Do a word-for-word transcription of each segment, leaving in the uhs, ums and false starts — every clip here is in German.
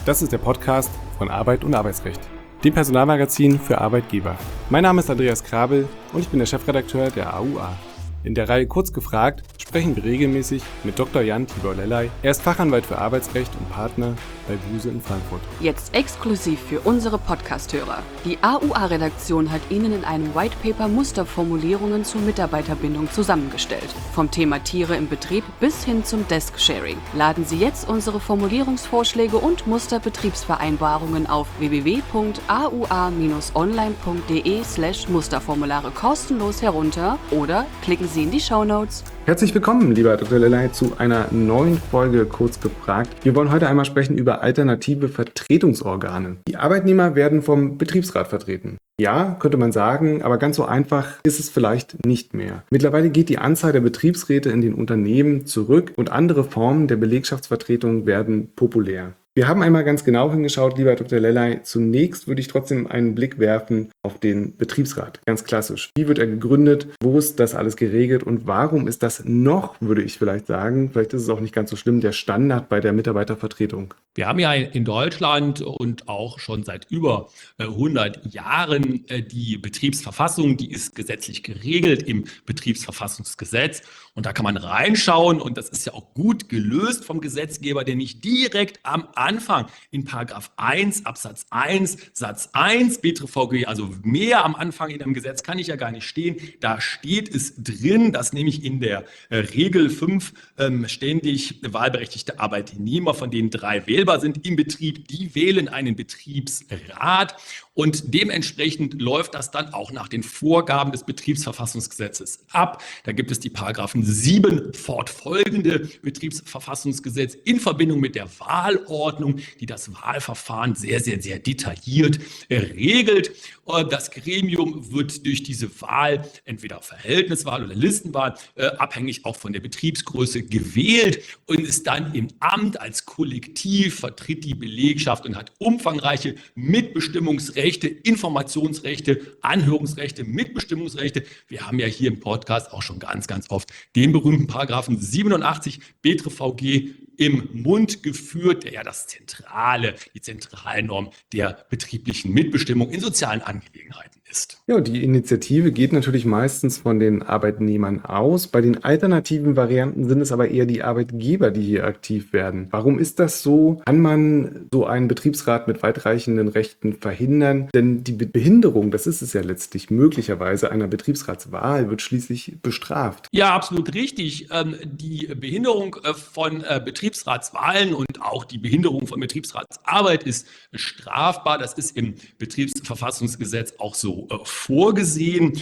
Das ist der Podcast von Arbeit und Arbeitsrecht, dem Personalmagazin für Arbeitgeber. Mein Name ist Andreas Krabel und ich bin der Chefredakteur der A U A. In der Reihe Kurz gefragt sprechen wir regelmäßig mit Doktor Jan Tibor Lellay. Er ist Fachanwalt für Arbeitsrecht und Partner bei Buse in Frankfurt. Jetzt exklusiv für unsere Podcast-Hörer. Die A U A-Redaktion hat Ihnen in einem White Paper Musterformulierungen zur Mitarbeiterbindung zusammengestellt. Vom Thema Tiere im Betrieb bis hin zum Desk-Sharing. Laden Sie jetzt unsere Formulierungsvorschläge und Musterbetriebsvereinbarungen auf w w w punkt a u a bindestrich online punkt d e slash Musterformulare kostenlos herunter oder klicken Sie in die Shownotes. Herzlich willkommen, lieber Doktor Lellay, zu einer neuen Folge Kurz gefragt. Wir wollen heute einmal sprechen über alternative Vertretungsorgane. Die Arbeitnehmer werden vom Betriebsrat vertreten. Ja, könnte man sagen, aber ganz so einfach ist es vielleicht nicht mehr. Mittlerweile geht die Anzahl der Betriebsräte in den Unternehmen zurück und andere Formen der Belegschaftsvertretung werden populär. Wir haben einmal ganz genau hingeschaut, lieber Doktor Lellay. Zunächst würde ich trotzdem einen Blick werfen auf den Betriebsrat. Ganz klassisch. Wie wird er gegründet? Wo ist das alles geregelt? Und warum ist das noch, würde ich vielleicht sagen, vielleicht ist es auch nicht ganz so schlimm, der Standard bei der Mitarbeitervertretung? Wir haben ja in Deutschland und auch schon seit über hundert Jahren die Betriebsverfassung, die ist gesetzlich geregelt im Betriebsverfassungsgesetz. Und da kann man reinschauen und das ist ja auch gut gelöst vom Gesetzgeber, der nicht direkt am Anfang in Paragraph eins Absatz eins Satz eins B T V G, also mehr am Anfang in einem Gesetz kann ich ja gar nicht stehen. Da steht es drin, dass nämlich in der äh, Regel fünf ähm, ständig wahlberechtigte Arbeitnehmer, von denen drei wählbar sind im Betrieb, die wählen einen Betriebsrat. Und dementsprechend läuft das dann auch nach den Vorgaben des Betriebsverfassungsgesetzes ab. Da gibt es die Paragraphen sieben fortfolgende Betriebsverfassungsgesetz in Verbindung mit der Wahlordnung, die das Wahlverfahren sehr, sehr, sehr detailliert regelt. Das Gremium wird durch diese Wahl, entweder Verhältniswahl oder Listenwahl, abhängig auch von der Betriebsgröße gewählt und ist dann im Amt als Kollektiv, vertritt die Belegschaft und hat umfangreiche Mitbestimmungsrechte, Informationsrechte, Anhörungsrechte, Mitbestimmungsrechte. Wir haben ja hier im Podcast auch schon ganz, ganz oft den berühmten Paragraphen siebenundachtzig B T V G im Mund geführt, der ja das zentrale, die Zentralnorm der betrieblichen Mitbestimmung in sozialen Angelegenheiten ist. Ja, die Initiative geht natürlich meistens von den Arbeitnehmern aus. Bei den alternativen Varianten sind es aber eher die Arbeitgeber, die hier aktiv werden. Warum ist das so? Kann man so einen Betriebsrat mit weitreichenden Rechten verhindern? Denn die Behinderung, das ist es ja letztlich möglicherweise, einer Betriebsratswahl wird schließlich bestraft. Ja, absolut richtig. Die Behinderung von Betriebsratswahlen und auch die Behinderung von Betriebsratsarbeit ist strafbar. Das ist im Betriebsverfassungsgesetz auch so vorgesehen.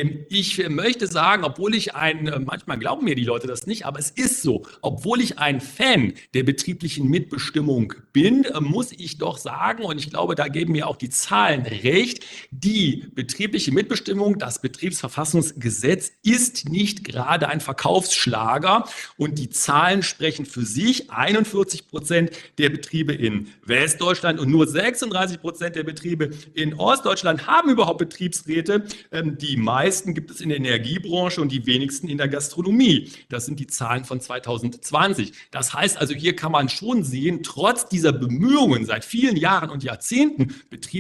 Ich möchte sagen, obwohl ich ein, manchmal glauben mir die Leute das nicht, aber es ist so, obwohl ich ein Fan der betrieblichen Mitbestimmung bin, muss ich doch sagen, und ich glaube, da geben mir auch die Zahlen recht, die betriebliche Mitbestimmung, das Betriebsverfassungsgesetz ist nicht gerade ein Verkaufsschlager und die Zahlen sprechen für sich. einundvierzig Prozent der Betriebe in Westdeutschland und nur sechsunddreißig Prozent der Betriebe in Ostdeutschland haben überhaupt Betriebsräte. Die meisten gibt es in der Energiebranche und die wenigsten in der Gastronomie. Das sind die Zahlen von zweitausendzwanzig. Das heißt also, hier kann man schon sehen, trotz dieser Bemühungen seit vielen Jahren und Jahrzehnten,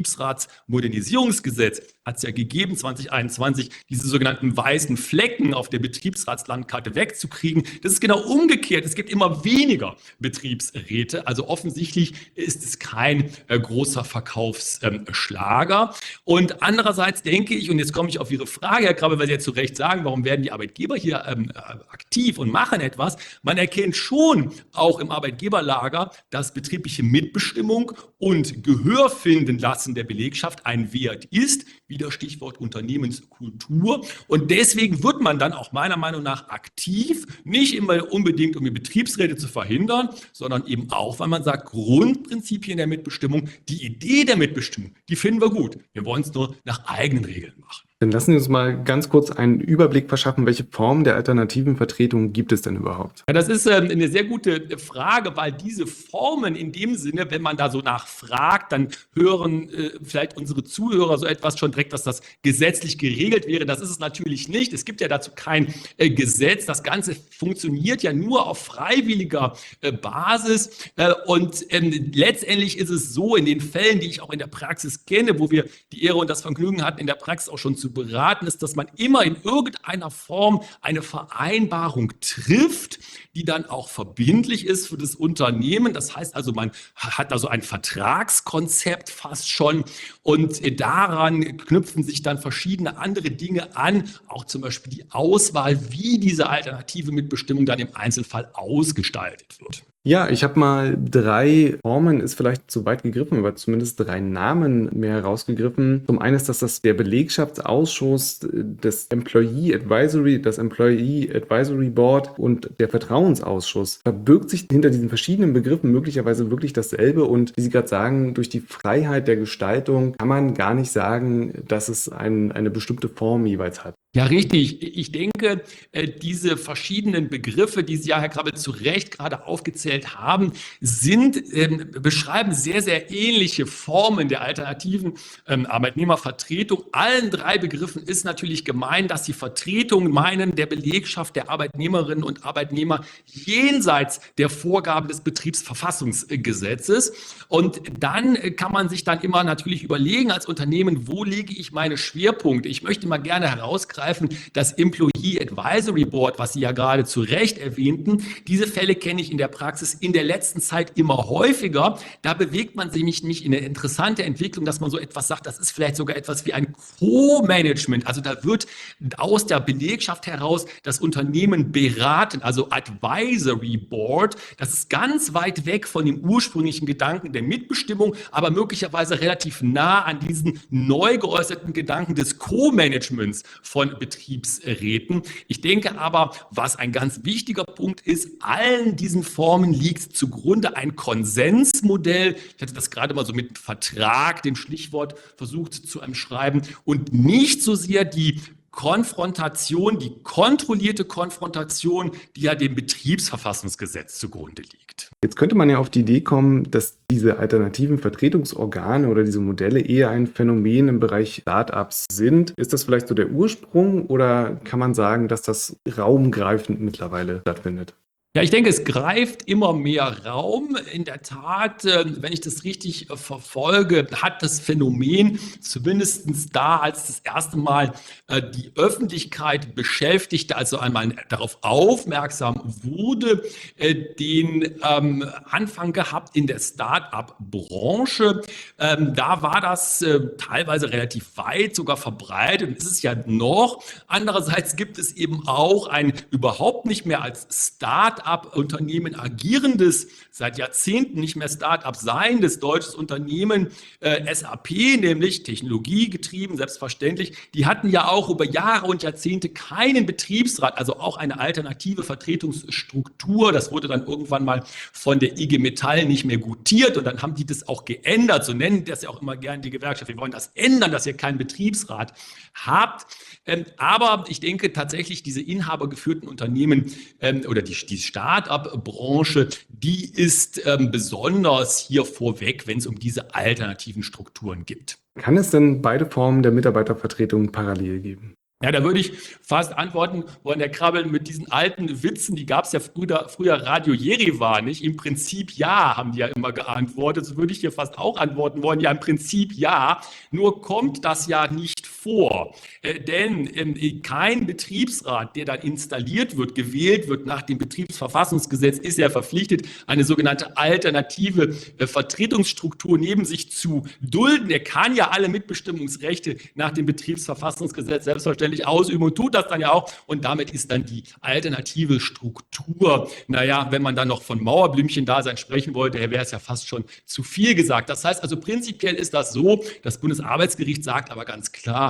Betriebsratsmodernisierungsgesetz hat es ja gegeben, zwanzig einundzwanzig, diese sogenannten weißen Flecken auf der Betriebsratslandkarte wegzukriegen. Das ist genau umgekehrt. Es gibt immer weniger Betriebsräte. Also offensichtlich ist es kein äh, großer Verkaufsschlager. Ähm, und andererseits denke ich, und jetzt komme ich auf Ihre Frage, Herr Krabbe, weil Sie ja zu Recht sagen, warum werden die Arbeitgeber hier ähm, aktiv und machen etwas? Man erkennt schon auch im Arbeitgeberlager, dass betriebliche Mitbestimmung und Gehör finden lassen der Belegschaft ein Wert ist, wieder Stichwort Unternehmenskultur. Und deswegen wird man dann auch meiner Meinung nach aktiv, nicht immer unbedingt, um die Betriebsräte zu verhindern, sondern eben auch, weil man sagt, Grundprinzipien der Mitbestimmung, die Idee der Mitbestimmung, die finden wir gut. Wir wollen es nur nach eigenen Regeln machen. Dann lassen Sie uns mal ganz kurz einen Überblick verschaffen, welche Formen der alternativen Vertretung gibt es denn überhaupt? Ja, das ist ähm, eine sehr gute Frage, weil diese Formen in dem Sinne, wenn man da so nachfragt, dann hören äh, vielleicht unsere Zuhörer so etwas schon direkt, dass das gesetzlich geregelt wäre. Das ist es natürlich nicht. Es gibt ja dazu kein äh, Gesetz. Das Ganze funktioniert ja nur auf freiwilliger äh, Basis. Äh, und ähm, letztendlich ist es so, in den Fällen, die ich auch in der Praxis kenne, wo wir die Ehre und das Vergnügen hatten, in der Praxis auch schon zu beraten, ist, dass man immer in irgendeiner Form eine Vereinbarung trifft, die dann auch verbindlich ist für das Unternehmen. Das heißt also, man hat also ein Vertragskonzept fast schon und daran knüpfen sich dann verschiedene andere Dinge an, auch zum Beispiel die Auswahl, wie diese alternative Mitbestimmung dann im Einzelfall ausgestaltet wird. Ja, ich habe mal drei Formen, ist vielleicht zu weit gegriffen, aber zumindest drei Namen mehr herausgegriffen. Zum einen ist das, das der Belegschaftsausschuss, das Employee Advisory, das Employee Advisory Board und der Vertrauensausschuss. Verbirgt sich hinter diesen verschiedenen Begriffen möglicherweise wirklich dasselbe und wie Sie gerade sagen, durch die Freiheit der Gestaltung kann man gar nicht sagen, dass es ein, eine bestimmte Form jeweils hat. Ja, richtig. Ich denke, diese verschiedenen Begriffe, die Sie ja, Herr Krabbel, zu Recht gerade aufgezählt haben, sind, ähm, beschreiben sehr, sehr ähnliche Formen der alternativen ähm, Arbeitnehmervertretung. Allen drei Begriffen ist natürlich gemein, dass die Vertretung meinen der Belegschaft der Arbeitnehmerinnen und Arbeitnehmer jenseits der Vorgaben des Betriebsverfassungsgesetzes. Und dann kann man sich dann immer natürlich überlegen als Unternehmen, wo lege ich meine Schwerpunkte? Ich möchte mal gerne herausgreifen, das Employee Advisory Board, was Sie ja gerade zu Recht erwähnten. Diese Fälle kenne ich in der Praxis in der letzten Zeit immer häufiger. Da bewegt man sich nicht in eine interessante Entwicklung, dass man so etwas sagt, das ist vielleicht sogar etwas wie ein Co-Management. Also da wird aus der Belegschaft heraus das Unternehmen beraten, also Advisory Board. Das ist ganz weit weg von dem ursprünglichen Gedanken der Mitbestimmung, aber möglicherweise relativ nah an diesen neu geäußerten Gedanken des Co-Managements von Betriebsräten. Ich denke aber, was ein ganz wichtiger Punkt ist, allen diesen Formen liegt zugrunde ein Konsensmodell. Ich hatte das gerade mal so mit Vertrag, dem Stichwort, versucht zu umschreiben und nicht so sehr die Konfrontation, die kontrollierte Konfrontation, die ja dem Betriebsverfassungsgesetz zugrunde liegt. Jetzt könnte man ja auf die Idee kommen, dass diese alternativen Vertretungsorgane oder diese Modelle eher ein Phänomen im Bereich Startups sind. Ist das vielleicht so der Ursprung oder kann man sagen, dass das raumgreifend mittlerweile stattfindet? Ja, ich denke, es greift immer mehr Raum. In der Tat, wenn ich das richtig verfolge, hat das Phänomen zumindest da, als das erste Mal die Öffentlichkeit beschäftigte, also einmal darauf aufmerksam wurde, den Anfang gehabt in der Start-up-Branche. Da war das teilweise relativ weit sogar verbreitet und ist es ja noch. Andererseits gibt es eben auch ein überhaupt nicht mehr als Start-up Start-up-Unternehmen agierendes, seit Jahrzehnten nicht mehr Start-up seiendes deutsches Unternehmen, äh, S A P, nämlich technologiegetrieben, selbstverständlich. Die hatten ja auch über Jahre und Jahrzehnte keinen Betriebsrat, also auch eine alternative Vertretungsstruktur. Das wurde dann irgendwann mal von der I G Metall nicht mehr gutiert und dann haben die das auch geändert. So nennen das ja auch immer gerne die Gewerkschaft. Wir wollen das ändern, dass ihr keinen Betriebsrat habt. Ähm, aber ich denke tatsächlich, diese inhabergeführten Unternehmen ähm, oder die, die Start-up-Branche, die ist ähm, besonders hier vorweg, wenn es um diese alternativen Strukturen geht. Kann es denn beide Formen der Mitarbeitervertretung parallel geben? Ja, da würde ich fast antworten wollen, Herr Krabbel, mit diesen alten Witzen, die gab es ja früher, früher Radio Jerewan, nicht? Im Prinzip ja, haben die ja immer geantwortet. So würde ich hier fast auch antworten wollen. Ja, im Prinzip ja, nur kommt das ja nicht vor. Äh, denn äh, kein Betriebsrat, der dann installiert wird, gewählt wird nach dem Betriebsverfassungsgesetz, ist ja verpflichtet, eine sogenannte alternative äh, Vertretungsstruktur neben sich zu dulden. Er kann ja alle Mitbestimmungsrechte nach dem Betriebsverfassungsgesetz selbstverständlich ausüben und tut das dann ja auch. Und damit ist dann die alternative Struktur, naja, wenn man dann noch von Mauerblümchen-Dasein sprechen wollte, wäre es ja fast schon zu viel gesagt. Das heißt also, prinzipiell ist das so, das Bundesarbeitsgericht sagt aber ganz klar,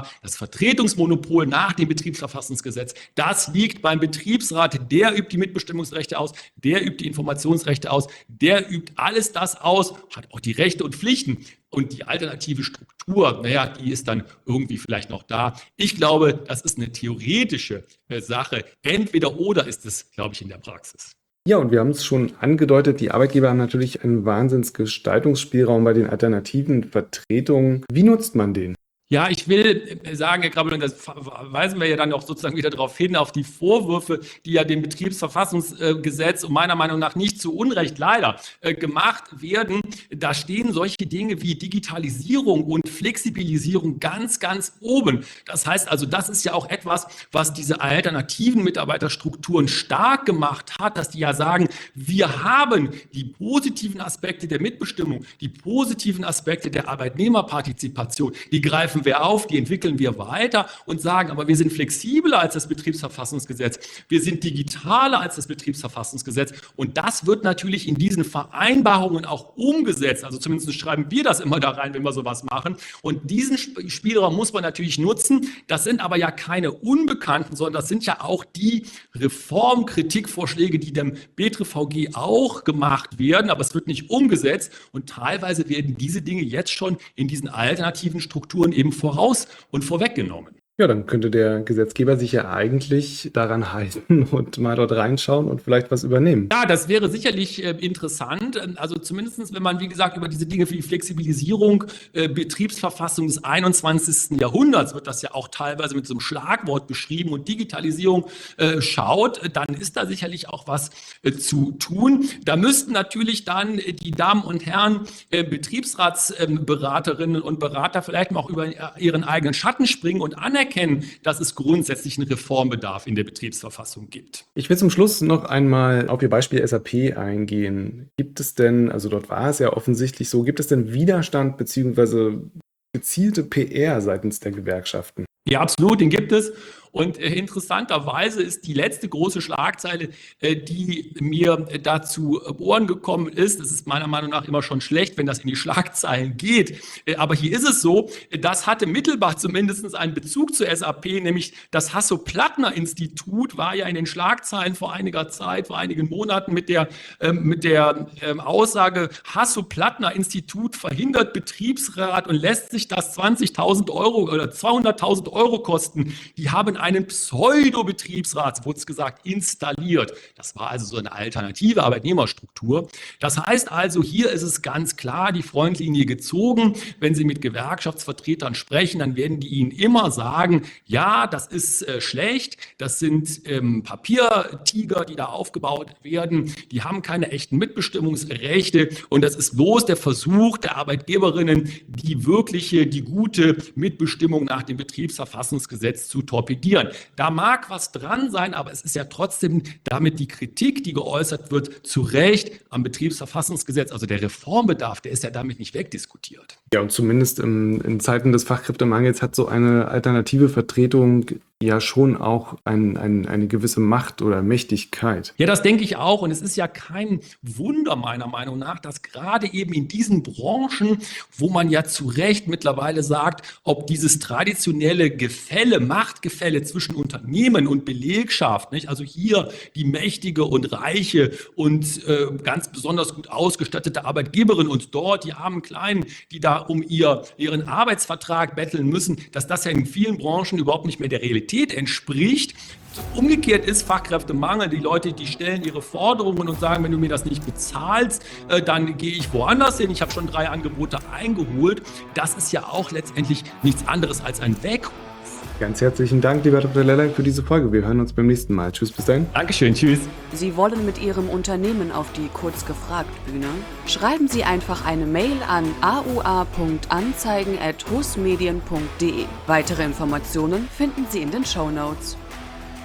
klar, das Vertretungsmonopol nach dem Betriebsverfassungsgesetz, das liegt beim Betriebsrat. Der übt die Mitbestimmungsrechte aus, der übt die Informationsrechte aus, der übt alles das aus, hat auch die Rechte und Pflichten. Und die alternative Struktur, naja, die ist dann irgendwie vielleicht noch da. Ich glaube, das ist eine theoretische äh, Sache. Entweder oder ist es, glaube ich, in der Praxis. Ja, und wir haben es schon angedeutet, die Arbeitgeber haben natürlich einen Wahnsinnsgestaltungsspielraum bei den alternativen Vertretungen. Wie nutzt man den? Ja, ich will sagen, Herr Krabbel, und das weisen wir ja dann auch sozusagen wieder darauf hin, auf die Vorwürfe, die ja dem Betriebsverfassungsgesetz und meiner Meinung nach nicht zu Unrecht leider gemacht werden. Da stehen solche Dinge wie Digitalisierung und Flexibilisierung ganz, ganz oben. Das heißt also, das ist ja auch etwas, was diese alternativen Mitarbeiterstrukturen stark gemacht hat, dass die ja sagen, wir haben die positiven Aspekte der Mitbestimmung, die positiven Aspekte der Arbeitnehmerpartizipation, die greifen wir auf, die entwickeln wir weiter und sagen, aber wir sind flexibler als das Betriebsverfassungsgesetz, wir sind digitaler als das Betriebsverfassungsgesetz und das wird natürlich in diesen Vereinbarungen auch umgesetzt, also zumindest schreiben wir das immer da rein, wenn wir sowas machen und diesen Spielraum muss man natürlich nutzen, das sind aber ja keine Unbekannten, sondern das sind ja auch die Reformkritikvorschläge, die dem B T R V G auch gemacht werden, aber es wird nicht umgesetzt und teilweise werden diese Dinge jetzt schon in diesen alternativen Strukturen eben voraus und vorweggenommen. Ja, dann könnte der Gesetzgeber sich ja eigentlich daran halten und mal dort reinschauen und vielleicht was übernehmen. Ja, das wäre sicherlich äh, interessant. Also zumindest, wenn man, wie gesagt, über diese Dinge wie die Flexibilisierung, äh, Betriebsverfassung des einundzwanzigsten Jahrhunderts, wird das ja auch teilweise mit so einem Schlagwort beschrieben und Digitalisierung äh, schaut, dann ist da sicherlich auch was äh, zu tun. Da müssten natürlich dann äh, die Damen und Herren äh, Betriebsratsberaterinnen äh, und Berater vielleicht mal auch über ihren eigenen Schatten springen und anerkennen, dass es grundsätzlich einen Reformbedarf in der Betriebsverfassung gibt. Ich will zum Schluss noch einmal auf Ihr Beispiel S A P eingehen. Gibt es denn, also dort war es ja offensichtlich so, gibt es denn Widerstand bzw. gezielte P R seitens der Gewerkschaften? Ja, absolut, den gibt es. Und äh, interessanterweise ist die letzte große Schlagzeile, äh, die mir äh, dazu Ohren gekommen ist, das ist meiner Meinung nach immer schon schlecht, wenn das in die Schlagzeilen geht, äh, aber hier ist es so, äh, das hatte mittelbar zumindest einen Bezug zur S A P, nämlich das Hasso-Plattner-Institut war ja in den Schlagzeilen vor einiger Zeit, vor einigen Monaten mit der, äh, mit der äh, Aussage, Hasso-Plattner-Institut verhindert Betriebsrat und lässt sich das zwanzigtausend Euro oder zweihunderttausend Euro kosten. Die haben einen Pseudo-Betriebsrat, wurde es gesagt, installiert. Das war also so eine alternative Arbeitnehmerstruktur. Das heißt also, hier ist es ganz klar die Frontlinie gezogen. Wenn Sie mit Gewerkschaftsvertretern sprechen, dann werden die Ihnen immer sagen, ja, das ist äh, schlecht, das sind ähm, Papiertiger, die da aufgebaut werden, die haben keine echten Mitbestimmungsrechte und das ist bloß der Versuch der Arbeitgeberinnen, die wirkliche, die gute Mitbestimmung nach dem Betriebsverfassungsgesetz zu torpedieren. Da mag was dran sein, aber es ist ja trotzdem damit die Kritik, die geäußert wird, zu Recht am Betriebsverfassungsgesetz, also der Reformbedarf, der ist ja damit nicht wegdiskutiert. Ja, und zumindest im, in Zeiten des Fachkräftemangels hat so eine alternative Vertretung ja schon auch ein, ein, eine gewisse Macht oder Mächtigkeit. Ja, das denke ich auch. Und es ist ja kein Wunder meiner Meinung nach, dass gerade eben in diesen Branchen, wo man ja zu Recht mittlerweile sagt, ob dieses traditionelle Gefälle, Machtgefälle zwischen Unternehmen und Belegschaft, nicht? Also hier die mächtige und reiche und äh, ganz besonders gut ausgestattete Arbeitgeberin und dort die armen Kleinen, die da um ihr, ihren Arbeitsvertrag betteln müssen, dass das ja in vielen Branchen überhaupt nicht mehr der Realität entspricht. Umgekehrt ist Fachkräftemangel. Die Leute, die stellen ihre Forderungen und sagen, wenn du mir das nicht bezahlst, äh, dann gehe ich woanders hin. Ich habe schon drei Angebote eingeholt. Das ist ja auch letztendlich nichts anderes als ein Weckruf. Ganz herzlichen Dank, lieber Doktor Lelek, für diese Folge. Wir hören uns beim nächsten Mal. Tschüss, bis dahin. Dankeschön, tschüss. Sie wollen mit Ihrem Unternehmen auf die Kurzgefragt-Bühne? Schreiben Sie einfach eine Mail an a u a punkt anzeigen at husmedien punkt de. Weitere Informationen finden Sie in den Shownotes.